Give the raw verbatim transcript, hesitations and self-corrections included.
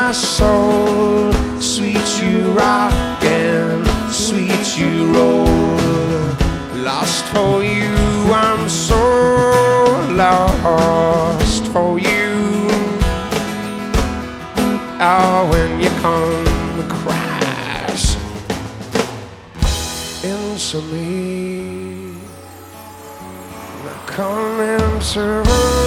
my soul. Sweet you rock and sweet you roll. Lost for you, I'm so lost for you. Oh, when you come crash into me, I come into